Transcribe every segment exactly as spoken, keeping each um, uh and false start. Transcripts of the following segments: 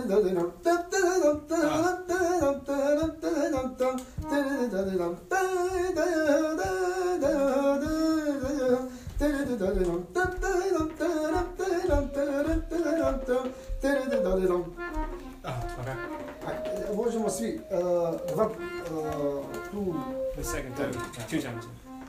Možemo svi, dva, tu... The second time, two times.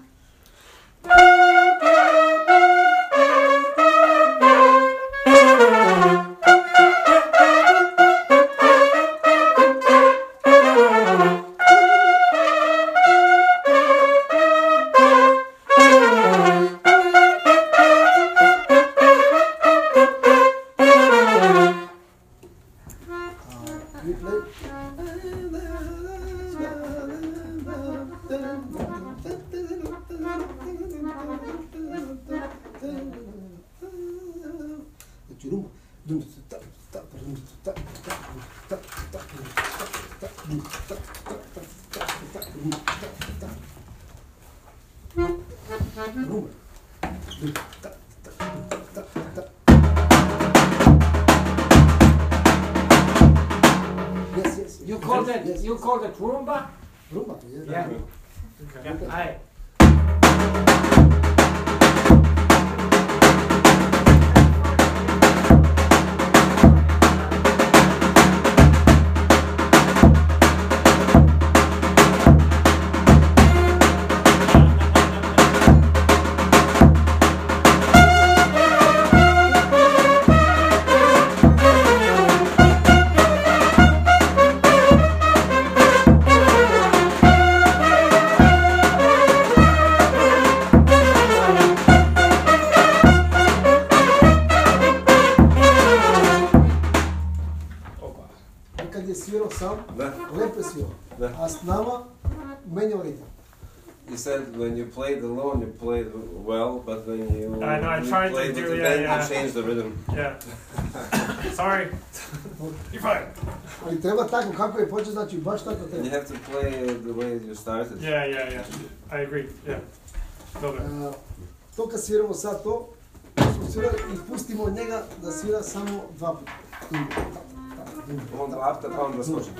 Yes, yes. You call that Yes. you call that rumba? Rumba, yeah. Yeah. Okay. Yeah. Aye. Kad je svirao sam, Da. lepo je svirao. Da. A s nama menjao ritam. You said when you played alone, you played well, but when you, I know, I you tried to played do- with the yeah, band, yeah. you changed the rhythm. Yeah. Sorry. You're fine. Ali treba tako kako je počeo, znači baš tako And treba. you have to play the way you started. Yeah, yeah, yeah. I agree. Yeah. Love it. A, to kad sviramo sad to, smo svirali i pustimo njega da svira samo dva puta. Onda after pa onda skočite.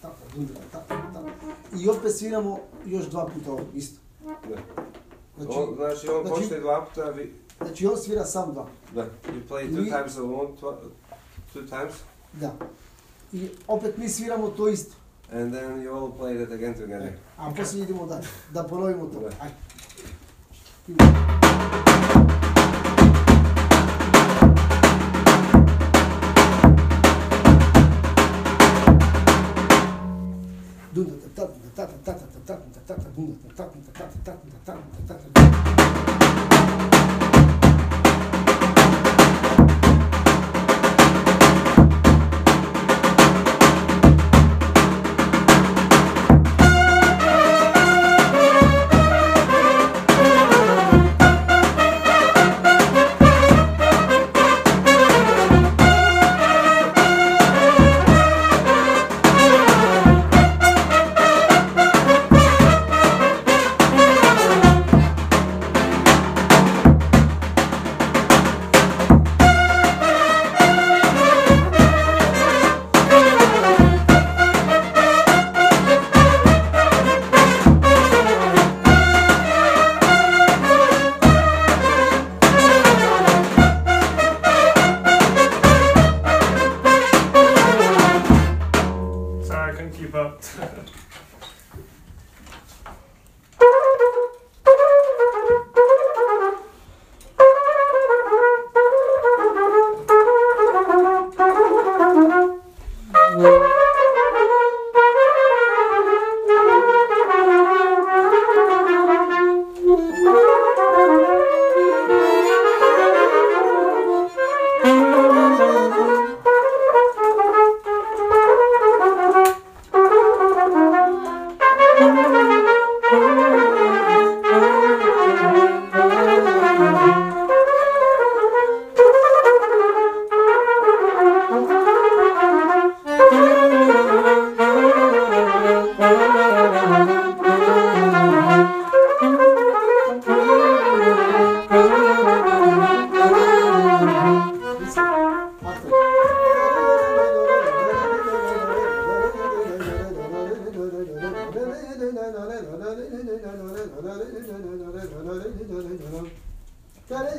I opet sviramo još dva puta ovo, isto. Da. Znači, On, znači on znači- počne dva puta, vi, znači on svira sam dva. da, you play two Vi- times alone, tw two times, Da. I opet mi sviramo to isto. and then you all play that again together. A poslije idemo da, da ponovimo to. Da. Ajde. Sorry, I couldn't keep up. Thank you.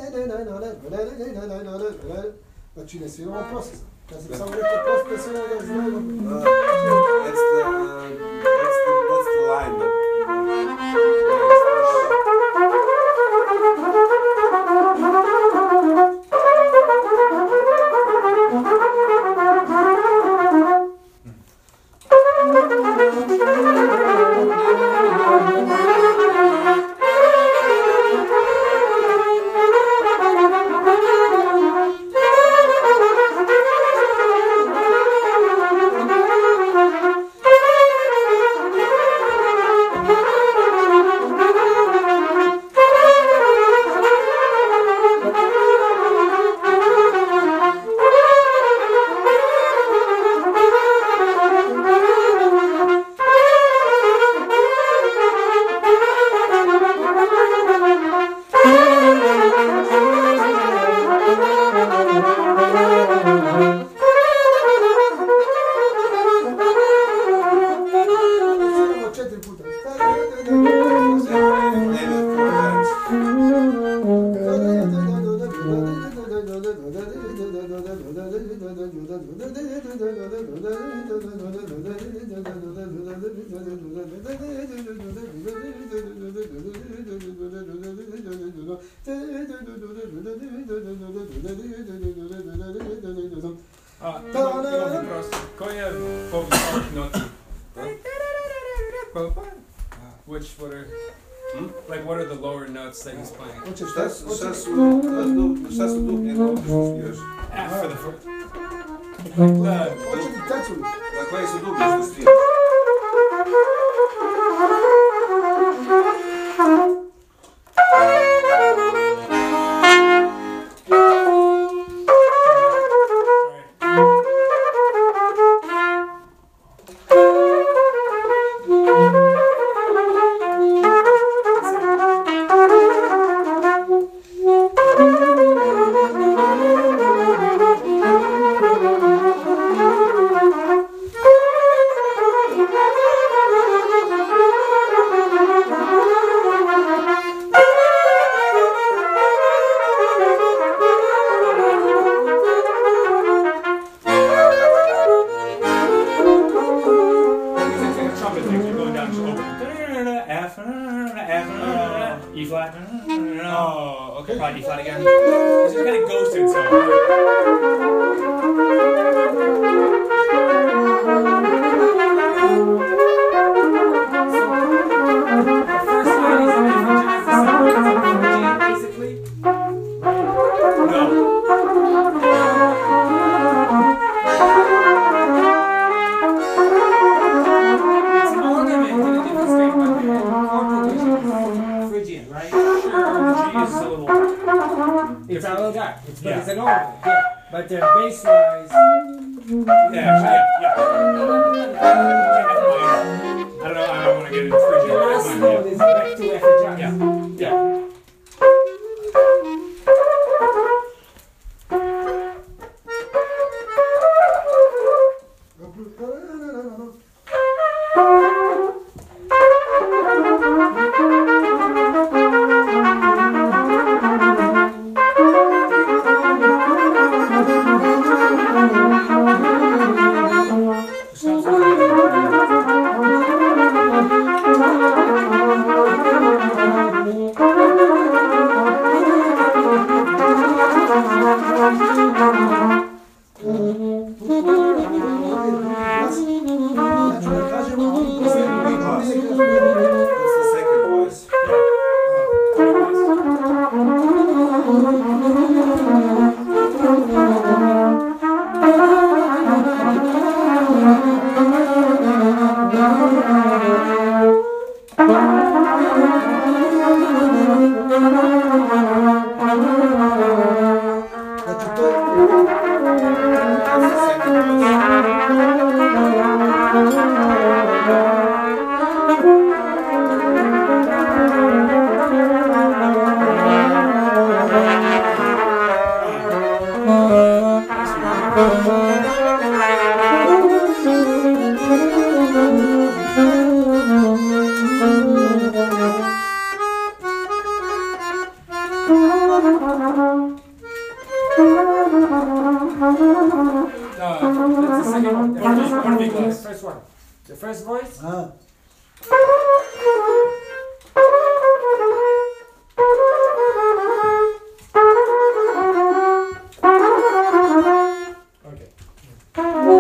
Znači ne sviramo prosto. Ja sam samo rekao prosto da sviramo da znamo. Uh, that's the that's the that's the line. But, A, imam prosto. Koji je ovih noti? Which, what are, like, what are the lower notes that he's playing? Hoćeš šta šta? su šta su dub- šta su dublje note što sviraš? F for the first. Like the, Hoće ti teculi. Na koje su dublje što sviraš? trumpet things, you're going down to open. F, F, E flat. Oh, okay. Probably E flat again. It's just kind of ghosted, so. It's a little guy. It's, Yeah. it's an organ. Yeah. But their bass wise. Yeah, yeah, yeah. I don't know, I don't want to get into Phrygian. The last note is back to F jazz. Yeah, yeah. That's the second voice. Znači to je... That's the second voice. Znači, that's the second one. The One first big- one. one big The glass. first one. The first voice. Ah. Okay.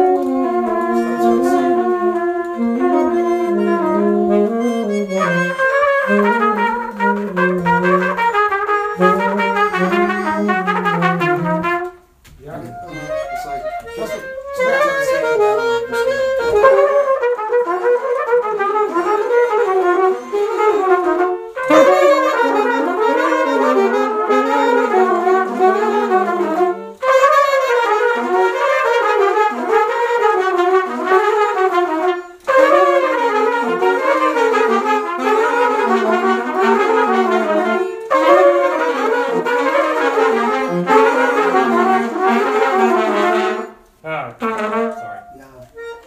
Yeah. It's like just a, Ah, sorry. yeah.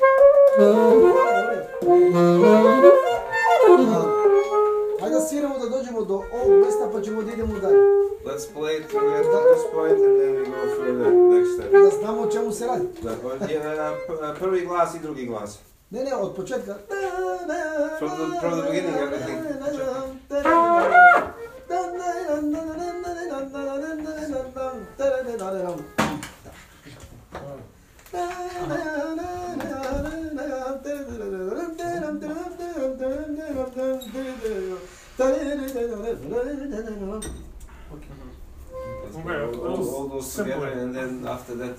Hajde da sviramo da dođemo do ovog mjesta pa ćemo da idemo dalje. Let's play it together at this point and then we go further next time. Da znamo o čemu se radi. Da, pa, je, p- prvi glas i drugi glas. Ne, ne, od početka. From the, from the beginning, everything. Okay, all, all, all those simple. together and then after that.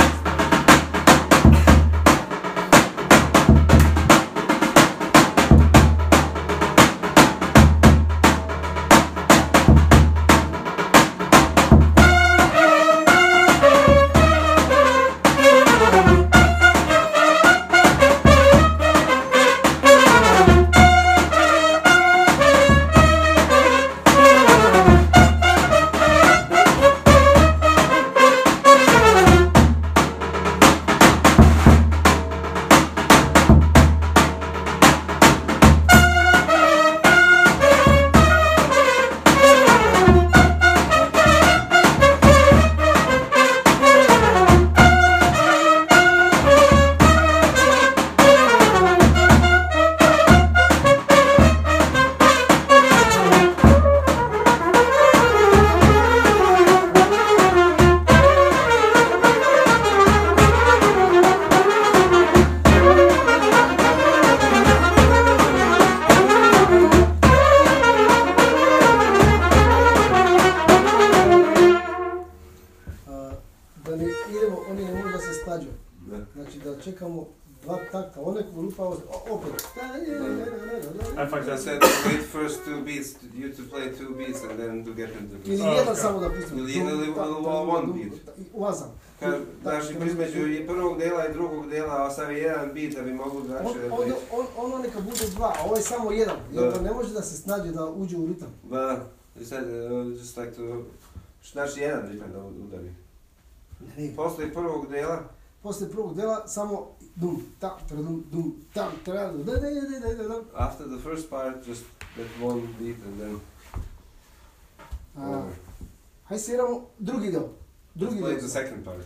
Da ne idemo, oni ne mogu da se snađu. Da. Znači da čekamo dva takta, one lupa opet. I find I that said wait first two beats, you to play two beats and then to get into the Ili Oh, jedan okay. samo da pustimo. Ili jedan ili one beat. Uazam. Kad, znači, između i prvog dela i drugog dela ostavi jedan beat da bi mogli On, lakše on, reći. on, ono neka bude dva, a ovo je samo jedan. Jer Da. to ne može da se snađe da uđe u ritam. Da, he said uh, just like to, znači jedan ritam da udari. Ne, ne. Posle prvog dela, Poslije prvog dela samo dum, tam, tradum, dum, tam, tradum, da, da, da, da, da, da. after the first part, just that one beat and then A, over. hajde sviramo drugi del. Let's Drugi play del. the second part.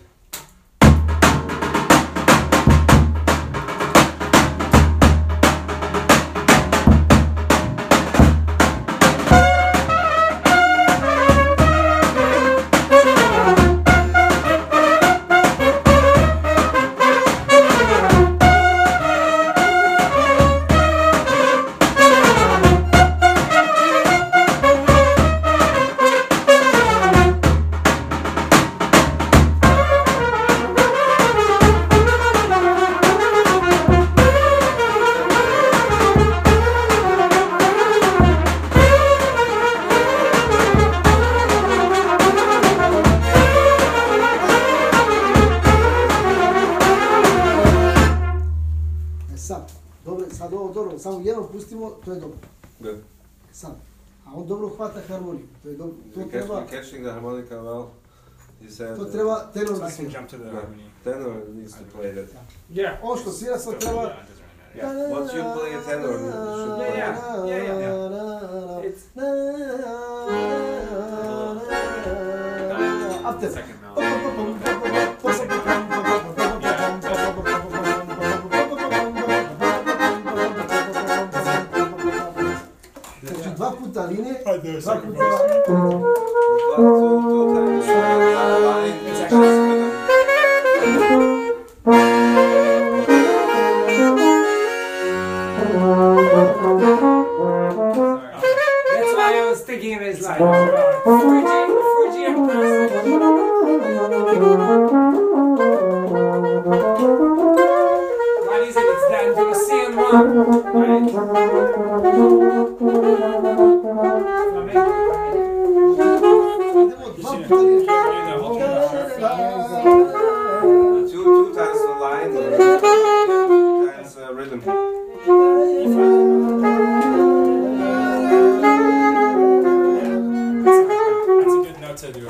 E sad, dobro, sad ovo dobro, samo jedno pustimo, to je dobro. Da. Sad, a on dobro hvata harmoniku, to je dobro, to You're catch- treba, you're catching the harmonica well. He said to uh, treba tenor So da I can svira. jump to the Yeah. harmony. tenor needs to play that. Yeah. On što svira sad treba... Yeah, it doesn't really matter. Once you play a tenor, you should play Yeah, yeah, yeah, yeah. It's After. Second melody. Yeah. linije, Right there, dva second puta, verse. Two, two times uh, line. It's actually- That's why I was thinking it is like Phrygian, Phrygian passage. What is it? It's the Andalusian one, right? idemo dva puta linije. Two, two times the line. Uh, two times uh, rhythm. That's a good note to do.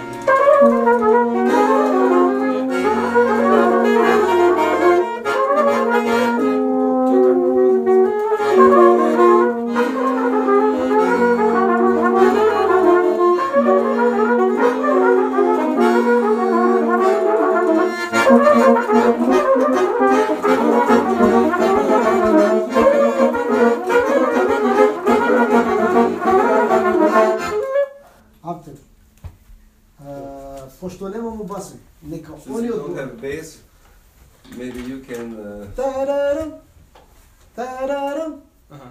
After. Uh, pošto nemamo basu, neka Since oni you don't odgovore. have bass, maybe you can. Uh, Tararam, tararam. Uh-huh.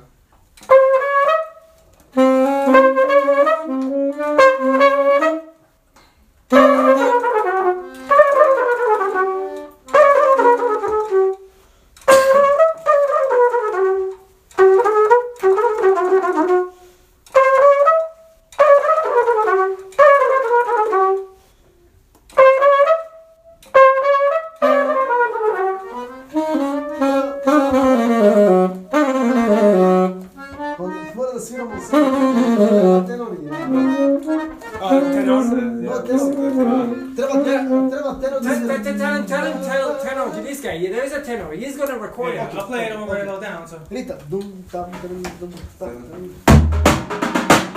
Mora da sviramo sa tenorije. Uh, tenor? No, tenor. Treba, treba, treba tenor da Tell, tell, svira. tell him, tell him, tell, tenor to this guy. Yeah, there is a tenor. He's gonna record Yeah, it. I'll play it and we'll write it all down. So. Rita, dum, tam, dum, dum, tam, dum.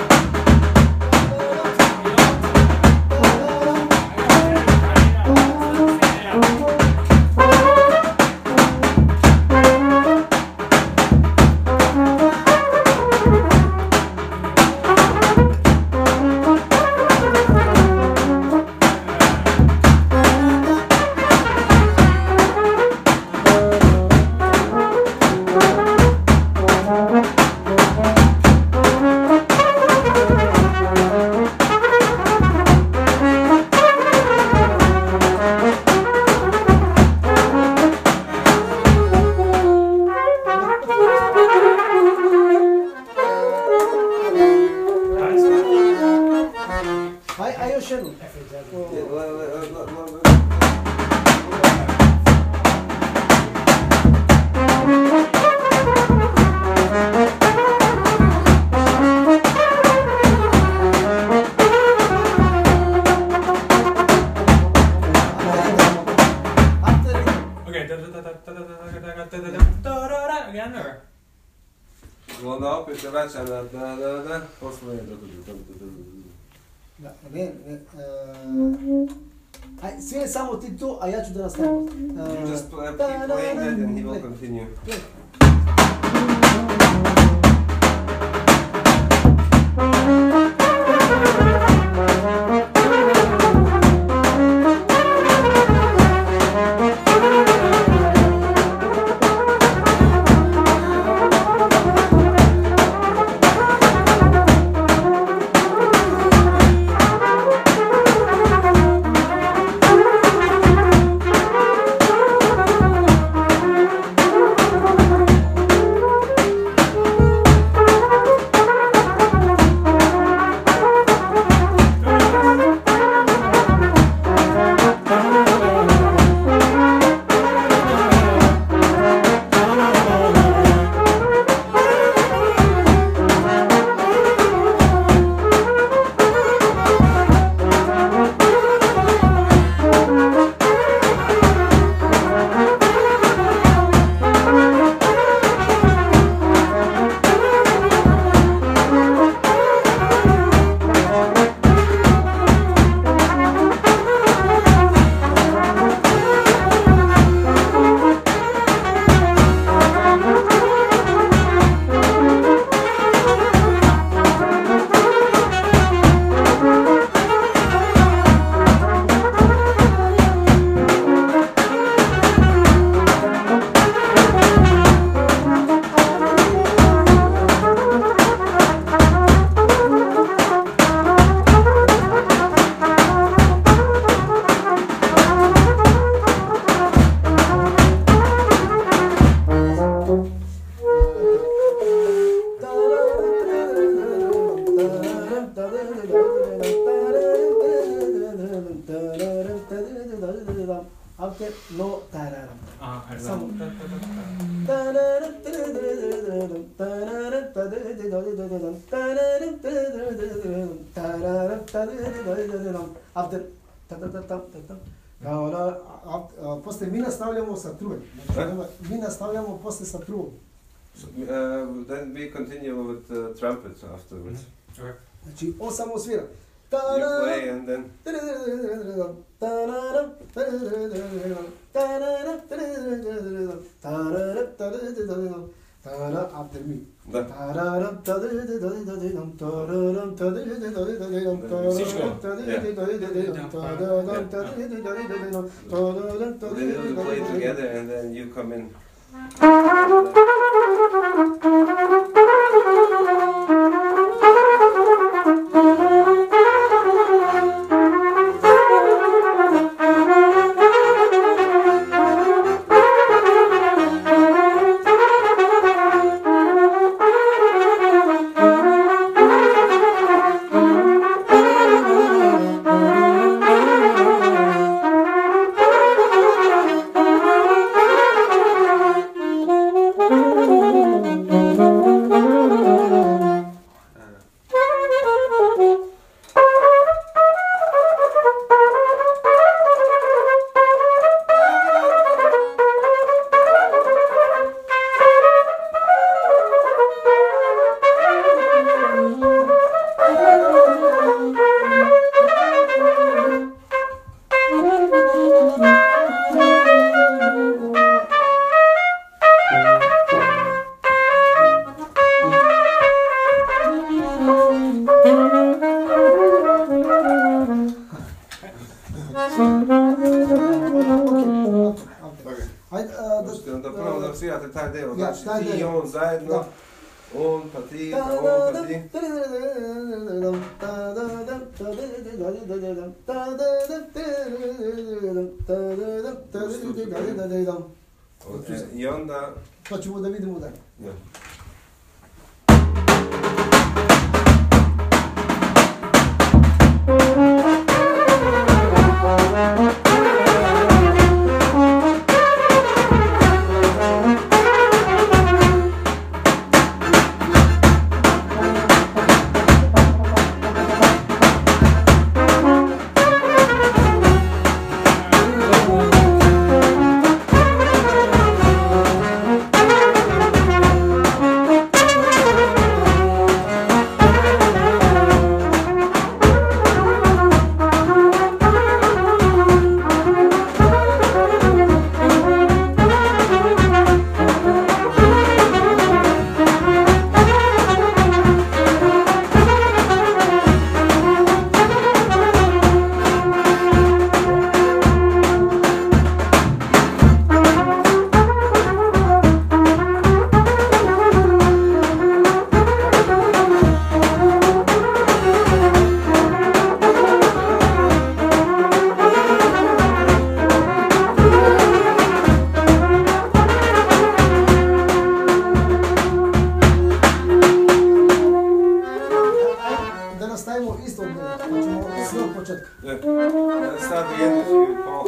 Aj, aj još jednu. yeah, le- le- le- le- le- After Rita. Okay. Da, da, da, da, da, da, da, da, da, da, da, da, da, again, or? Onda opet se vraća na da da da, posle da da da da da. Da, ne, ne. Uh, aj, svire samo ti to, a ja ću da nastavim. You Uh, just play, keep playing that and he will continue. uh, Samo. After. Poslije mi nastavljamo sa trujem. Mi nastavljamo poslije sa trujem. So, uh, then we continue with the trumpet afterwards. Okay. Znači, on samo svira. You play and then... After me. Da. Then you play together and then you come in. Svirate taj deo, znači ti i on zajedno, on pa ti, pa on pa ti. I onda... Pa ćemo da vidimo dalje. Start again if you fall.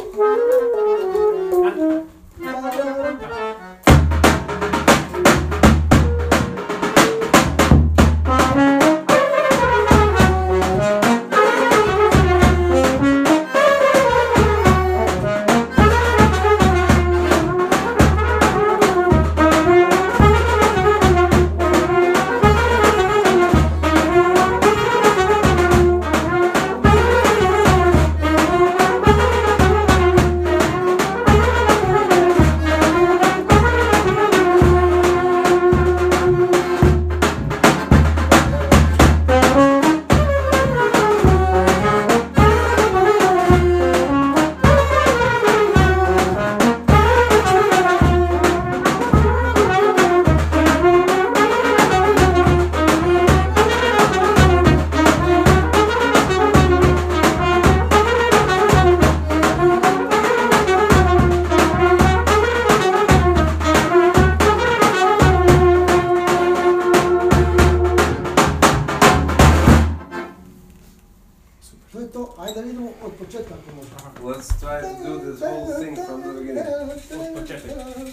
Let's try to do this whole thing from the beginning.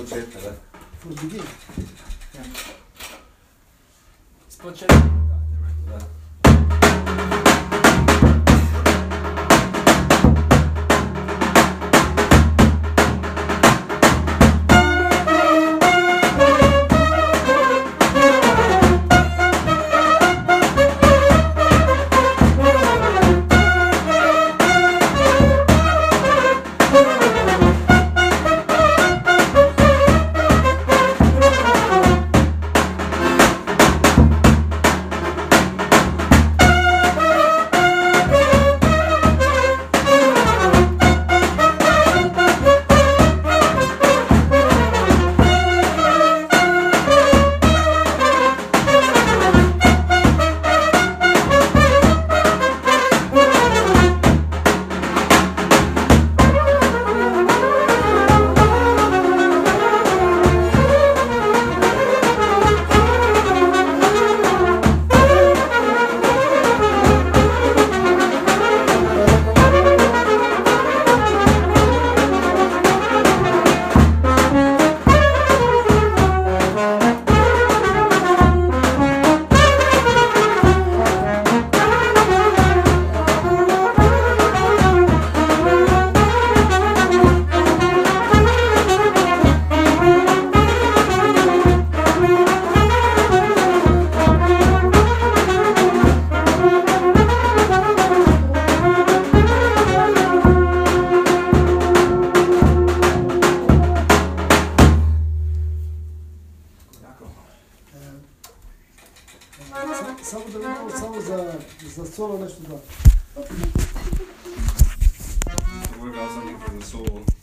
početka, da. For begin. S početka. Da. Samo da vidimo, samo za, za solo nešto da. Work out something for the soul.